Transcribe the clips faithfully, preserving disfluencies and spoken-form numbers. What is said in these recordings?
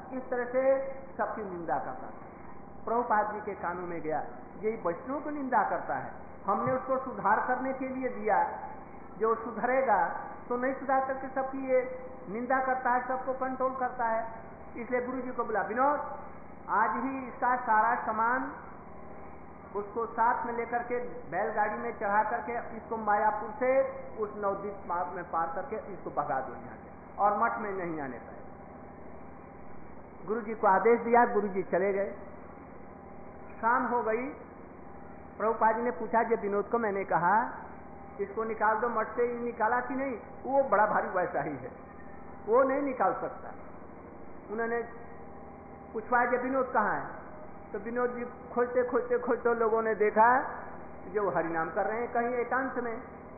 इस तरह से सबकी निंदा करता था। प्रभुपाद जी के कानों में गया, यही वैष्णव को निंदा करता है, हमने उसको सुधार करने के लिए दिया, जो सुधरेगा तो नहीं सुधार करके सबकी ये निंदा करता है, सबको कंट्रोल करता है। इसलिए गुरु जी को बोला, विनोद आज ही इसका सारा सामान उसको साथ में लेकर के बैलगाड़ी में चढ़ा करके इसको मायापुर से उस नवद्वीप मार्ग में पार करके इसको भगा दो यहाँ से, और मठ में नहीं आने पाए। गुरु जी को आदेश दिया, गुरु जी चले गए। शाम हो गई, प्रभुपाद जी ने पूछा, जब विनोद को मैंने कहा इसको निकाल दो मठ से, निकाला कि नहीं? वो बड़ा भारी वैसा ही है, वो नहीं निकाल सकता। उन्होंने पूछवा, जब विनोद कहाँ है? तो विनोद जी खोजते खोजते खोजते लोगों ने देखा जो हरिनाम कर रहे हैं कहीं एकांत में।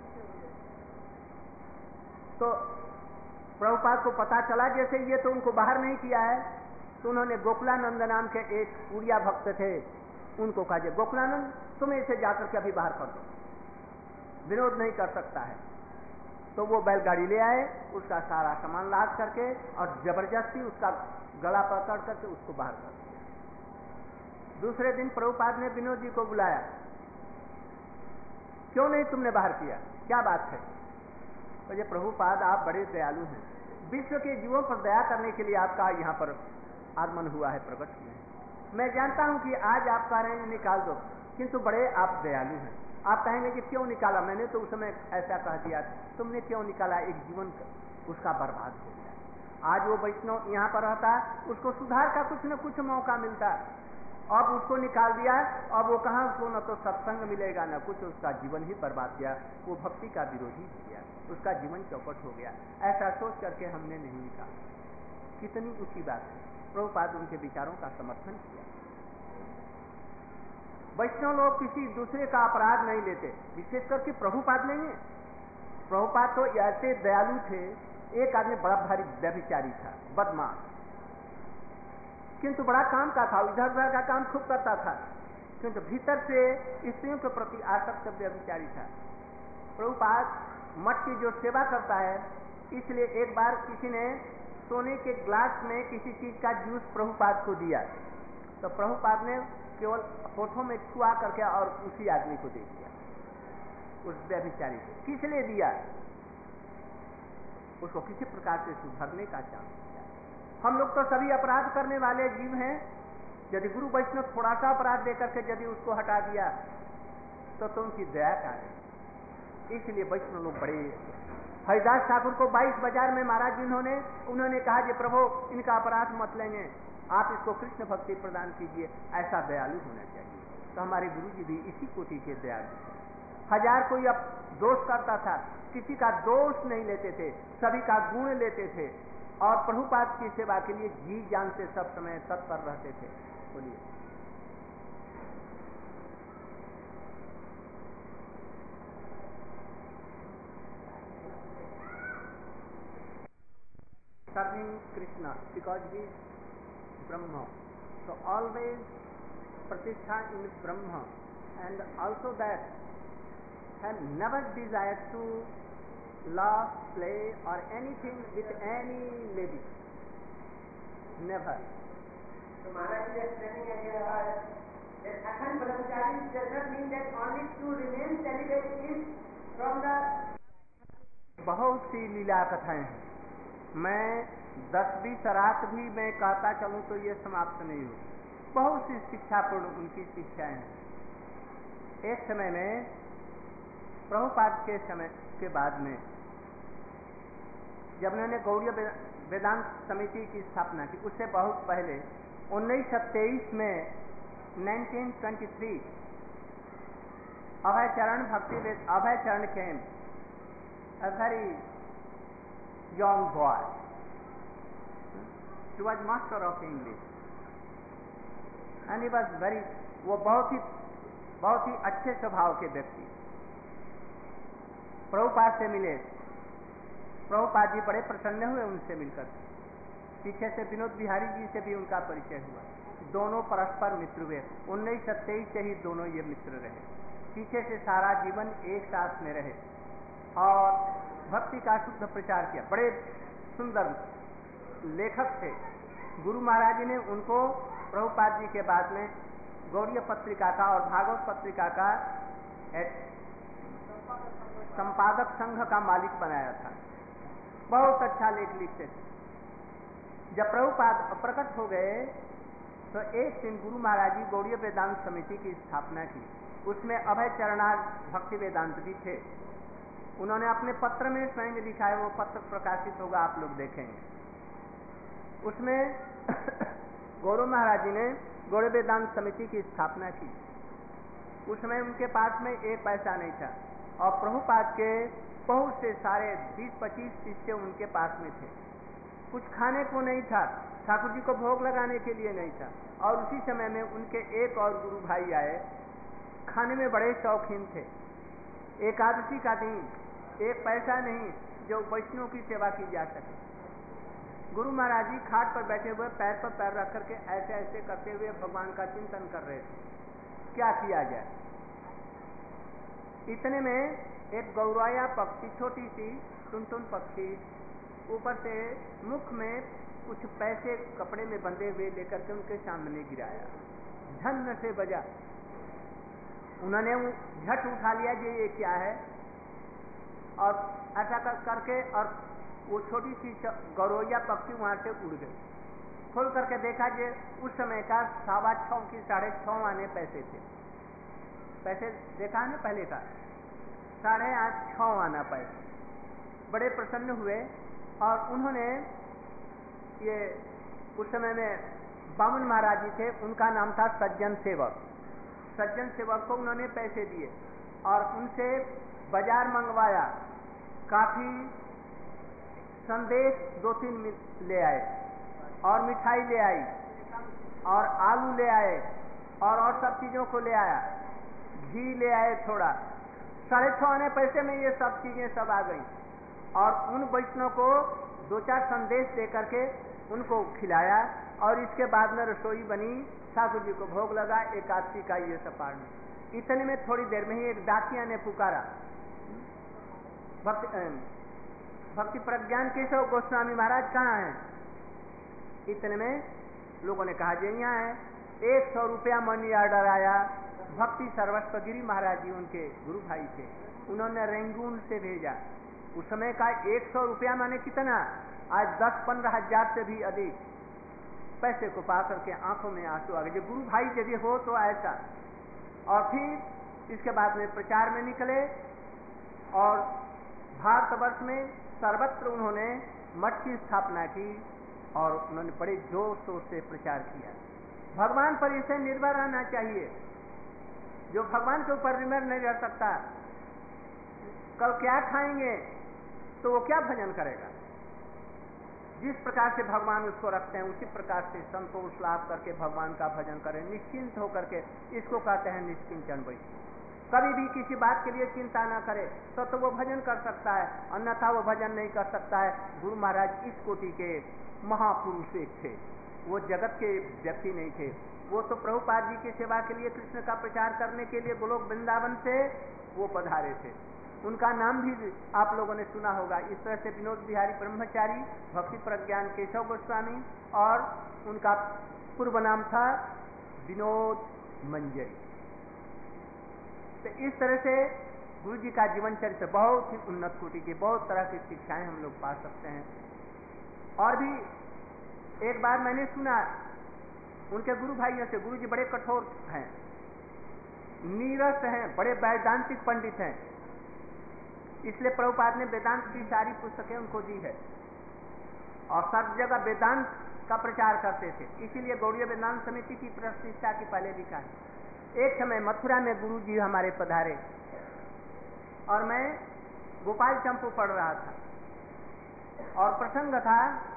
तो प्रभुपाद को पता चला जैसे ये तो उनको बाहर नहीं किया है, तो उन्होंने गोकुलानंद नाम के एक उड़िया भक्त थे, उनको कहा, जे गोकुलानंद तुम इसे जाकर के अभी बाहर कर दो, विनोद नहीं कर सकता है। तो वो बैलगाड़ी ले आए, उसका सारा सामान लाद करके और जबरदस्ती उसका गला पकड़ करके उसको बाहर कर दिया। दूसरे दिन प्रभुपाद ने विनोद जी को बुलाया, क्यों नहीं तुमने बाहर किया, क्या बात है? तो ये प्रभुपाद आप बड़े दयालु हैं, विश्व के जीवों पर दया करने के लिए आपका यहाँ पर आगमन हुआ है, प्रकट हुआ है। मैं जानता हूं कि आज आप कह रहे हैं निकाल दो, किंतु बड़े आप दयालु हैं। आप कहेंगे कि क्यों निकाला, मैंने तो उस समय ऐसा कह दिया, तुमने क्यों निकाला? एक जीवन उसका बर्बाद हो गया। आज वो वैष्णव यहाँ पर रहता, उसको सुधार का कुछ न कुछ मौका मिलता, अब उसको निकाल दिया। अब वो कहाँ, उसको न तो सत्संग मिलेगा न कुछ, उसका जीवन ही बर्बाद किया, वो भक्ति का विरोधी हो गया, उसका जीवन चौपट हो गया। ऐसा सोच करके हमने नहीं निकाला। कितनी ऊंची बात है। प्रभुपाद उनके विचारों का समर्थन किया। वैष्णव लोग किसी दूसरे का अपराध नहीं लेते, विशेष करके प्रभुपाद नहीं है। प्रभुपाद तो ऐसे दयालु थे। एक आदमी बड़ा भारी व्यभिचारी था, बदमाश, किंतु बड़ा काम का था, इधर उधर का काम खूब करता था, किंतु भीतर से स्त्रियों के प्रति आसक्त व्यभिचारी था। प्रभुपाद मठ की जो सेवा करता है, इसलिए एक बार किसी ने सोने के ग्लास में किसी चीज का जूस प्रभुपाद को दिया, तो प्रभुपाद ने केवल होठों में छुआ करके और उसी आदमी को दे दिया, उस व्यभिचारी को। किस लिए दिया? उसको किसी प्रकार से सुधरने का चांस दिया। हम लोग तो सभी अपराध करने वाले जीव हैं। यदि गुरु वैष्णव थोड़ा सा अपराध देकर के यदि उसको हटा दिया तो तो उनकी दया कार्य। इसलिए वैष्णव लोग बड़े। हरिदास ठाकुर को बाईस बाजार में महाराज जिन्होंने उन्होंने कहा कि प्रभु इनका अपराध मत लेंगे, आप इसको कृष्ण भक्ति प्रदान कीजिए, ऐसा दयालु होना चाहिए। तो हमारे गुरु जी भी इसी कोटि के दयालु। हजार कोई अब दोष करता था, किसी का दोष नहीं लेते थे, सभी का गुण लेते थे, और प्रभुपाद की सेवा के लिए जी जान से सब समय तत्पर रहते थे। बोलिए। Serving Krishna because he is Brahma, so always pratishtha in Brahma, and also that have never desired to laugh, play or anything with any lady, never. So Maharaj is explaining here that akhand brahmachari does not mean that only to remain celibate is from the. बहुत सी लीला कथाएं हैं, मैं दस बीस रात भी मैं कहता चलूं तो ये समाप्त नहीं हो। बहुत सी शिक्षापूर्ण उनकी शिक्षाएं हैं। एक समय में प्रभुपाद के समय के बाद में जब उन्होंने गौड़ीय वेदांत समिति की स्थापना की, उससे बहुत पहले उन्नीस सौ तेईस में उन्नीस सौ तेईस अभय चरण भक्ति अभय चरण केम a very young boy. He was master of English and he was very, वो बहुत ही बहुत ही अच्छे स्वभाव के व्यक्ति। प्रभुपाद से मिले, प्रभुपाद जी बड़े प्रसन्न हुए उनसे मिलकर। पीछे से विनोद बिहारी जी से भी उनका परिचय हुआ, दोनों परस्पर मित्र हुए। उन्नीस सौ तेईस से ही दोनों ये मित्र रहे, पीछे से सारा जीवन एक साथ में रहे और भक्ति का शुद्ध प्रचार किया। बड़े सुंदर लेखक थे, गुरु महाराज जी ने उनको प्रभुपाद जी के बाद में गौड़ीय पत्रिका का और भागवत पत्रिका का संपादक संघ का मालिक बनाया था। बहुत अच्छा लेख लिखते थे। जब प्रभुपाद प्रकट हो गए तो एक दिन गुरु महाराज जी गौड़ीय वेदांत समिति की स्थापना की। उसमें अभय चरणार्थ भक्ति वेदांत भी थे। उन्होंने अपने पत्र में स्वयं लिखा है, वो पत्र प्रकाशित होगा, आप लोग देखेंगे। उसमें गौरव महाराज जी ने गौड़ीय वेदांत समिति की स्थापना की। उस समय उनके पास में एक पैसा नहीं था और प्रभुपाद के बहुत से सारे बीस पच्चीस शिष्य उनके पास में थे। कुछ खाने को नहीं था, ठाकुर जी को भोग लगाने के लिए नहीं था। और उसी समय में उनके एक और गुरु भाई आए, खाने में बड़े शौकीन थे। एकादशी का दिन एक पैसा नहीं जो वैष्णव की सेवा की जा सके। गुरु महाराज जी खाट पर बैठे हुए पैर पर पैर रख करके ऐसे ऐसे करते हुए भगवान का चिंतन कर रहे थे, क्या किया जाए। इतने में एक गौराया पक्षी, छोटी सी टुनटुन पक्षी, ऊपर से मुख में कुछ पैसे कपड़े में बंधे हुए लेकर के उनके सामने गिराया। धन से बजा। उन्होंने झट उठा लिया कि ये क्या है, और ऐसा कर करके और वो छोटी सी गौरैया पक्षी वहां से उड़ गई। खोल करके देखा कि उस समय का सवा छः की साढ़े छः आने पैसे थे। पैसे देखा ना पहले का साढ़े आठ छः आना पैसे। बड़े प्रसन्न हुए और उन्होंने ये उस समय में बामन महाराज जी थे, उनका नाम था सज्जन सेवक। सज्जन सेवक को उन्होंने पैसे दिए और उनसे बाजार मंगवाया। काफी संदेश दो तीन ले आए और मिठाई ले आई और आलू ले आए और और सब चीजों को ले आया, घी ले आए थोड़ा। साढ़े छः आने पैसे में ये सब चीजें सब आ गई और उन वैष्णव को दो चार संदेश दे करके उनको खिलाया और इसके बाद में रसोई बनी, ठाकुर जी को भोग लगा, एकादशी का ये सब पारण। इतने में थोड़ी देर में ही एक डाकिया ने पुकारा, भक्ति भक्ति प्रज्ञान केशव गोस्वामी महाराज कहाँ हैं? इतने में लोगों ने कहा जी यहाँ है। एक सौ रुपया मनी ऑर्डर आया। भक्ति सर्वस्व गिरी महाराज जी उनके गुरु भाई थे, उन्होंने रेंगून से भेजा। उस समय का एक सौ रुपया माने कितना, आज दस पंद्रह हजार से भी अधिक पैसे को पा करके आंखों में आंसू आ गए। जो गुरु भाई यदि हो तो ऐसा। और फिर इसके बाद में प्रचार में निकले और भारतवर्ष में सर्वत्र उन्होंने मठ की स्थापना की और उन्होंने बड़े जोर शोर से प्रचार किया। भगवान पर इसे निर्भर रहना चाहिए। जो भगवान के ऊपर निर्भर नहीं रह सकता, कल क्या खाएंगे तो वो क्या भजन करेगा। जिस प्रकार से भगवान उसको रखते हैं उसी प्रकार से संतोष लाभ करके भगवान का भजन करें, निश्चिंत होकर के। इसको कहते हैं निश्चिंतन वैष्णव। कभी भी किसी बात के लिए चिंता ना करे तो तो वो भजन कर सकता है, अन्यथा वो भजन नहीं कर सकता है। गुरु महाराज इस कोटि के महापुरुष एक थे, वो जगत के व्यक्ति नहीं थे। वो तो प्रभुपाद जी की सेवा के लिए, कृष्ण का प्रचार करने के लिए गोलोक वृंदावन से वो पधारे थे। उनका नाम भी आप लोगों ने सुना होगा। इस तरह से विनोद बिहारी ब्रह्मचारी, भक्ति प्रज्ञान केशव गोस्वामी और उनका पूर्व नाम था विनोद मंजरी। तो इस तरह से गुरु जी का जीवन चरित्र बहुत ही उन्नत कोटि की, बहुत तरह की शिक्षाएं हम लोग पा सकते हैं। और भी एक बार मैंने सुना उनके गुरु भाइयों से, गुरु जी बड़े कठोर हैं, नीरस हैं, बड़े वैदांतिक पंडित हैं। इसलिए प्रभुपाद ने वेदांत की सारी पुस्तकें उनको दी है और सब जगह वेदांत का प्रचार करते थे। इसीलिए गौड़ीय वेदांत समिति की प्रतिष्ठा की पहले लिखा है। एक समय मथुरा में गुरु जी हमारे पधारे और मैं गोपाल चंपू पढ़ रहा था और प्रसंग था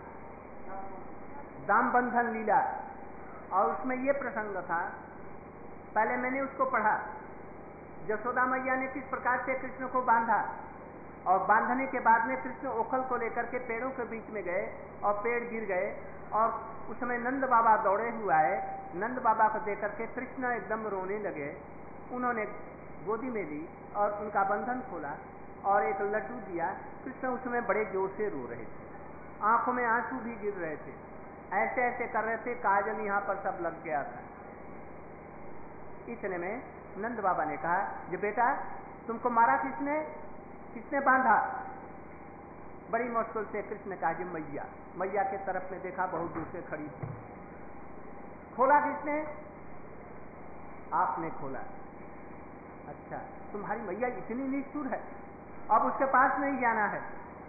दाम बंधन लीला। और उसमें ये प्रसंग था, पहले मैंने उसको पढ़ा, यशोदा मैया ने किस प्रकार से कृष्ण को बांधा और बांधने के बाद में कृष्ण ओखल को लेकर के पेड़ों के बीच में गए और पेड़ गिर गए और उस समय नंद बाबा दौड़े हुए आए। नंद बाबा को देख करके कृष्ण एकदम रोने लगे। उन्होंने गोदी में ली और उनका बंधन खोला और एक लड्डू दिया। कृष्ण उस समय बड़े जोर से रो रहे थे, आंखों में आंसू भी गिर रहे थे। ऐसे ऐसे कर रहे थे, काजल यहाँ पर सब लग गया था। इतने में नंद बाबा ने कहा, जो बेटा तुमको मारा किसने, किसने बांधा? बड़ी मुश्किल से कृष्ण ने कहा, जी मैया। मैया के तरफ में देखा, बहुत दूर से खड़ी थी। खोला किसने? आपने खोला। अच्छा, तुम्हारी मैया इतनी निष्ठुर है, अब उसके पास नहीं जाना है।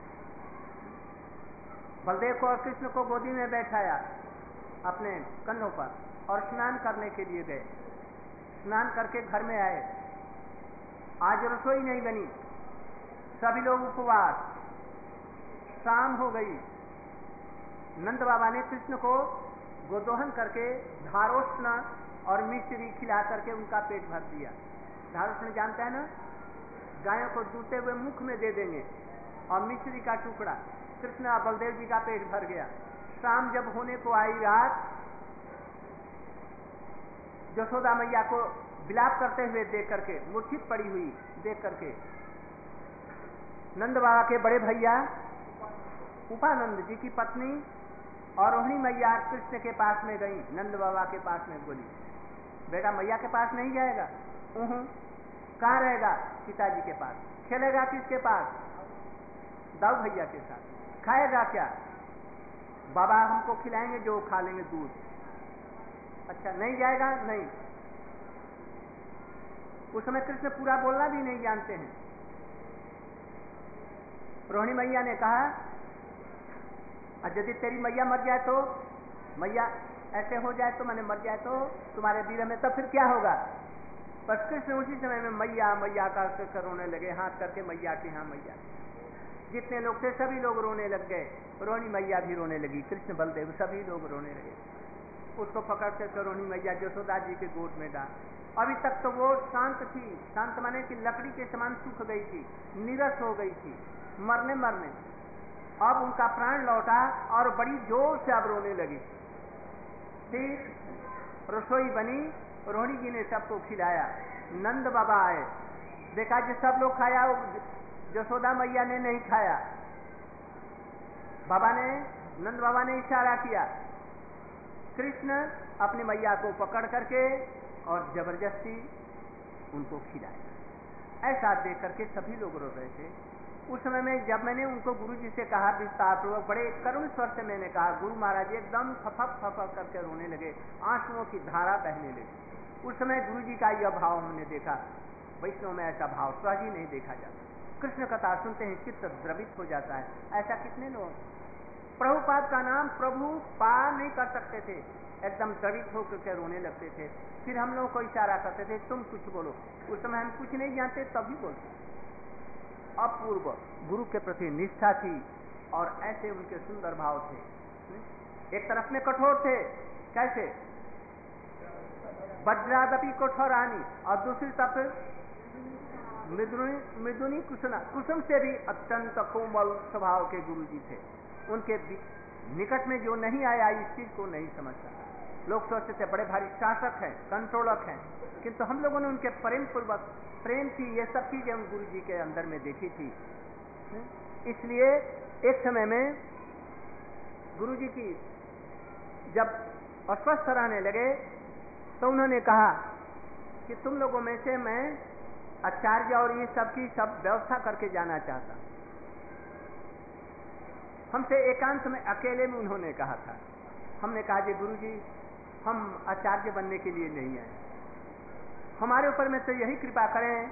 बलदेव को और कृष्ण को गोदी में बैठाया अपने कंधों पर और स्नान करने के लिए गए। स्नान करके घर में आए। आज रसोई नहीं बनी, सभी लोग उपवास। शाम हो गई। नंद बाबा ने कृष्ण को गोदोहन करके धारोष्ण और मिश्री खिला करके उनका पेट भर दिया। धारोष्ण जानते हैं ना, गायों को दूते हुए मुख में दे देंगे, और मिश्री का टुकड़ा। कृष्ण और बलदेव जी का पेट भर गया। शाम जब होने को आई रात, यशोदा मैया को विलाप करते हुए देख करके, मूर्छित पड़ी हुई देख करके, नंद बाबा के बड़े भैया उपानंद जी की पत्नी और रोहिणी मैया कृष्ण के पास में गई। नंद बाबा के पास में बोली, बेटा मैया के पास नहीं जाएगा? उहुं। कहाँ रहेगा? पिताजी के पास। खेलेगा किसके पास? दाऊ भैया के साथ। खाएगा क्या? बाबा हमको खिलाएंगे, जो खा लेंगे दूध। अच्छा, नहीं जाएगा? नहीं। उस समय कृष्ण पूरा बोलना भी नहीं जानते हैं। रोहिणी मैया ने कहा, यदि तेरी मैया मर जाए तो, मैया ऐसे हो जाए तो, मैंने मर जाए तो तुम्हारे विरह में, तब फिर क्या होगा? बस कृष्ण उसी समय में मैया मैया कर रोने लगे, हाथ करके मैया के यहाँ मैया। जितने लोग थे सभी लोग रोने लग गए। रोहिणी मैया भी रोने लगी, कृष्ण बलदेव सभी लोग रोने लगे। उसको पकड़ कर रोहिणी मैया यशोदा जी के गोद में डाल। अभी तक तो वो शांत थी, शांत माने कि लकड़ी के समान सूख गई थी, नीरस हो गई थी, मरने मरने। अब उनका प्राण लौटा और बड़ी जोर से अब रोने लगी। फिर रसोई बनी, रोहिणी जी ने सबको खिलाया। नंद बाबा आए, देखा कि सब लोग खाया, यशोदा मैया ने नहीं खाया। बाबा ने, नंद बाबा ने इशारा किया। कृष्ण अपनी मैया को पकड़ करके और जबरदस्ती उनको खिलाया। ऐसा देख करके सभी लोग रो रहे थे। उस समय में जब मैंने उनको गुरु जी से कहा विस्तार पूर्वक, बड़े करुण स्वर से मैंने कहा, गुरु महाराज जी एकदम फफक फफक करके रोने लगे, आंसुओं की धारा बहने लगी। उस समय गुरु जी का यह भाव हमने देखा। वैष्णव में ऐसा भाव सहज ही नहीं देखा जाता। कृष्ण कथा सुनते ही चित्त द्रवित हो जाता है। ऐसा कितने लोग, प्रभुपाद का नाम प्रभु पार नहीं कर सकते थे, एकदम द्रवित होकर के रोने लगते थे। फिर हम लोगों को इशारा करते थे, तुम कुछ बोलो। उस समय हम कुछ नहीं जानते, तभी बोलते। अपूर्व गुरु के प्रति निष्ठा थी और ऐसे उनके सुंदर भाव थे। एक तरफ में कठोर थे, कैसे? वज्रादपि कठोरानी, और दूसरी तरफ मृदुनी मृदुनी कुसुम कुसुम से भी अत्यंत कोमल स्वभाव के गुरु जी थे। उनके निकट में जो नहीं आया इस चीज को नहीं समझता। लोग सोचते थे बड़े भारी शासक हैं, कंट्रोलर हैं, किंतु हम लोगों ने उनके प्रेम पूर्वक, प्रेम थी, ये सब चीजें उन गुरु जी के अंदर में देखी थी। इसलिए एक समय में गुरु जी की जब अस्वस्थ रहने लगे तो उन्होंने कहा कि तुम लोगों में से मैं आचार्य और ये सब की सब व्यवस्था करके जाना चाहता। हमसे एकांत में अकेले में उन्होंने कहा था। हमने कहा जी गुरु जी, हम आचार्य बनने के लिए नहीं आए, हमारे ऊपर में तो यही कृपा करें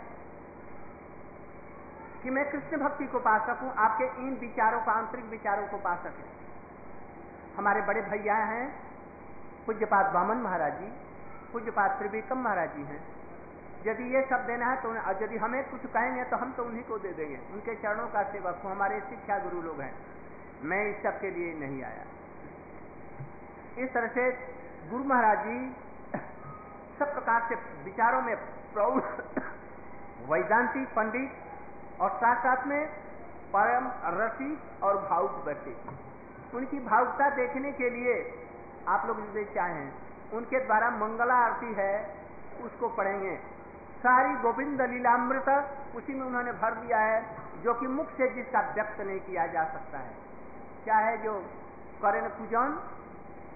कि मैं कृष्ण भक्ति को पा सकूं, आपके इन विचारों को, आंतरिक विचारों को पा सके। हमारे बड़े भैया हैं पूज्यपाद वामन महाराज जी, पूज्यपाद त्रिविक्रम महाराज जी हैं। यदि ये सब देना है तो, यदि हमें कुछ कहेंगे तो हम तो उन्हीं को दे देंगे, उनके चरणों का सेवक हूं, हमारे शिक्षा गुरु लोग हैं। मैं इस सब के लिए नहीं आया। इस तरह से गुरु महाराज जी सब प्रकार से विचारों में प्रौढ़ वैदांतिक पंडित और साथ साथ में परम रसिक और भावुक व्यक्ति। उनकी भावुकता देखने के लिए आप लोग यदि चाहें, उनके द्वारा मंगला आरती है, उसको पढ़ेंगे। सारी गोविंद लीलामृत उसी में उन्होंने भर दिया है, जो कि मुख से जिसका व्यक्त नहीं किया जा सकता है। क्या है? जो करें पूजन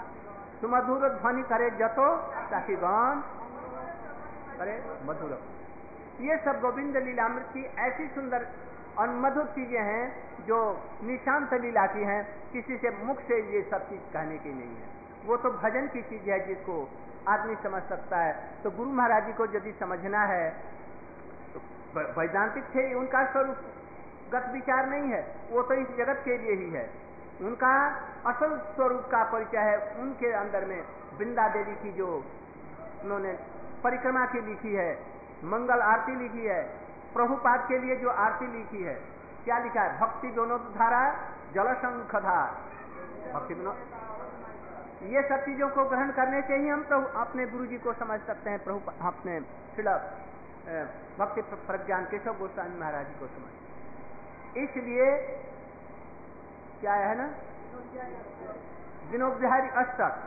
सुमधुर ध्वनि करे जतो ताकि गान करे मधुर। ये सब गोविंद लीलामृत की ऐसी सुंदर और मधुर चीजें हैं जो निशांत लीला की हैं, किसी से मुख से ये सब चीज कहने की नहीं है। वो तो भजन की चीज है जिसको आदमी समझ सकता है। तो गुरु महाराज जी को यदि समझना है तो वैदांतिक थे, उनका स्वरूप गत विचार नहीं है, वो तो इस जगत के लिए ही है। उनका असल स्वरूप का परिचय है उनके अंदर में। वृंदा देवी की जो उन्होंने परिक्रमा की लिखी है, मंगल आरती लिखी है, प्रभुपाद के लिए जो आरती लिखी है, क्या लिखा है? भक्ति विनोद धारा जल शंख धार, भक्ति विनोद। ये सब चीजों को ग्रहण करने से ही हम तो अपने गुरु जी को समझ सकते हैं। प्रभु अपने श्रील भक्ति प्रज्ञान केशव गोस्वामी महाराज जी को समझ। इसलिए क्या है ना, विनोद बिहारी अष्टक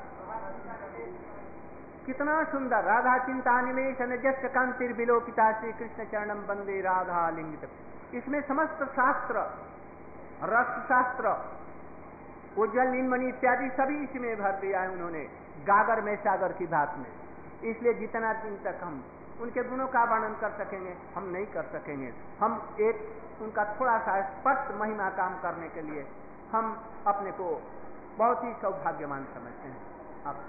कितना सुंदर। राधा चिंता निवेश नजस्य कांतिर विलोकिता श्री कृष्ण चरणम वंदे राधा लिंगित। इसमें समस्त शास्त्र, रस शास्त्र, उज्जवल नीलमणि इत्यादि सभी इसमें भर दिया है उन्होंने, गागर में सागर की बात में। इसलिए जितना दिन तक हम उनके गुणों का वर्णन कर सकेंगे हम नहीं कर सकेंगे। हम एक उनका थोड़ा सा स्पष्ट महिमा काम करने के लिए हम अपने को बहुत ही सौभाग्यवान समझते हैं। आप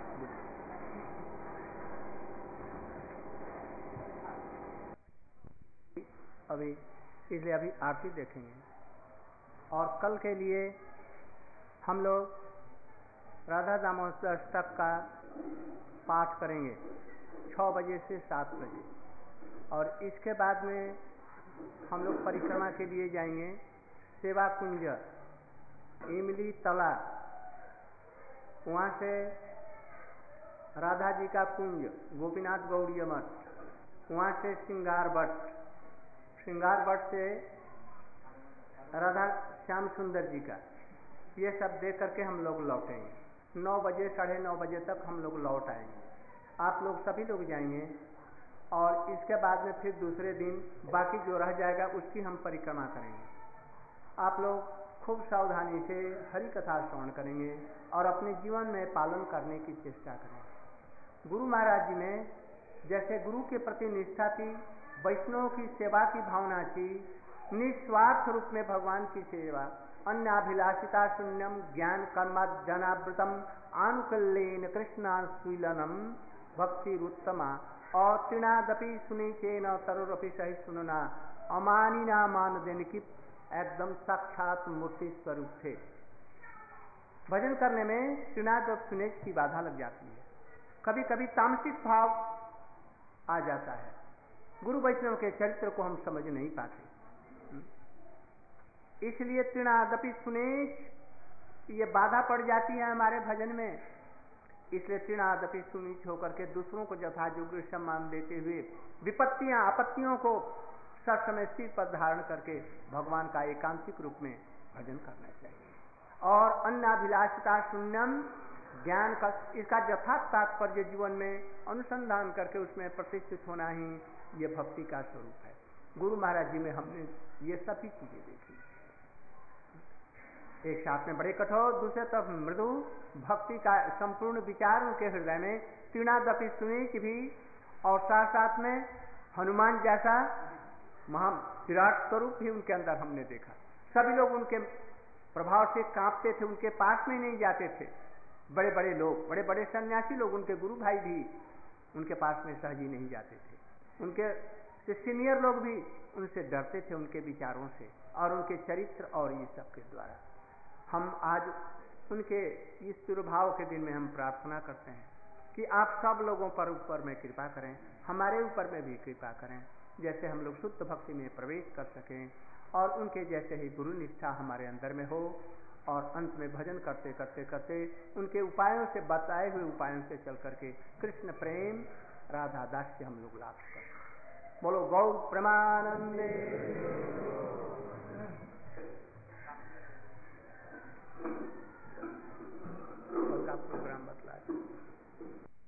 अभी इसलिए अभी आरती देखेंगे और कल के लिए हम लोग राधा दामोदर अष्टक का पाठ करेंगे छः बजे से सात बजे। और इसके बाद में हम लोग परिक्रमा के लिए जाएंगे सेवा कुंज इमली तला, वहाँ से राधा जी का कुंज गोपीनाथ गौड़ीय मठ, वहाँ से श्रृंगार भट्ट, श्रृंगार भट्ट से राधा श्याम सुंदर जी का, ये सब देख करके हम लोग लौटेंगे। नौ बजे साढ़े नौ बजे तक हम लोग लौट आएंगे। आप लोग सभी लोग जाएंगे और इसके बाद में फिर दूसरे दिन बाकी जो रह जाएगा उसकी हम परिक्रमा करेंगे। आप लोग खूब सावधानी से हरि कथा श्रवण करेंगे और अपने जीवन में पालन करने की चेष्टा करेंगे। गुरु महाराज जी ने जैसे गुरु के प्रति निष्ठा थी, वैष्णव की सेवा की भावना थी, निस्वार्थ रूप में भगवान की सेवा, अन्याभिलाषिता शून्यम ज्ञान कर्माजनावृतम आनुकल्येन कृष्णास्विलनम भक्ति उत्तमा और तृणादपि सुनीचेन तरुरपि सही सुनना अमानिना मान देने की एकदम साक्षात मूर्ति स्वरूप थे। भजन करने में तृणाद और सुनेच की बाधा लग जाती है, कभी कभी तामसिक भाव आ जाता है, गुरु वैष्णव के चरित्र को हम समझ नहीं पाते। इसलिए तृणादपि सुनेच ये बाधा पड़ जाती है हमारे भजन में। इसलिए तृणादपि सुनीच होकर के दूसरों को यथा योग्य सम्मान देते हुए विपत्तियां आपत्तियों को सब समय सिर पर धारण करके भगवान का एकांतिक रूप में भजन करना चाहिए। और अन्नाभिलाषिता शून्यम ज्ञान का, इसका यथार्थ तात्पर्य जीवन में अनुसंधान करके उसमें प्रतिष्ठित होना ही ये भक्ति का स्वरूप है। गुरु महाराज जी में हमने ये सभी चीजें देखी, एक साथ में बड़े कठोर, दूसरे तरफ मृदु भक्ति का संपूर्ण विचार उनके हृदय में, तृणादपि सुनीच भी, और साथ साथ में हनुमान जैसा महा विराट स्वरूप भी उनके अंदर हमने देखा। सभी लोग उनके प्रभाव से कांपते थे, उनके पास में नहीं जाते थे। बड़े बड़े लोग, बड़े बड़े सन्यासी लोग, उनके गुरु भाई भी उनके पास में सहजी नहीं जाते थे। उनके सीनियर लोग भी उनसे डरते थे, उनके विचारों से और उनके चरित्र और ये सब के द्वारा। हम आज उनके इस तिरुभाव के दिन में हम प्रार्थना करते हैं कि आप सब लोगों पर ऊपर में कृपा करें, हमारे ऊपर में भी कृपा करें, जैसे हम लोग शुद्ध भक्ति में प्रवेश कर सकें और उनके जैसे ही गुरु निष्ठा हमारे अंदर में हो और अंत में भजन करते करते करते उनके उपायों से, बताए हुए उपायों से चल करके कृष्ण प्रेम राधा दास से हम लोग लाभ करें। बोलो गौ प्रेमानंदे। प्रोग्राम बतला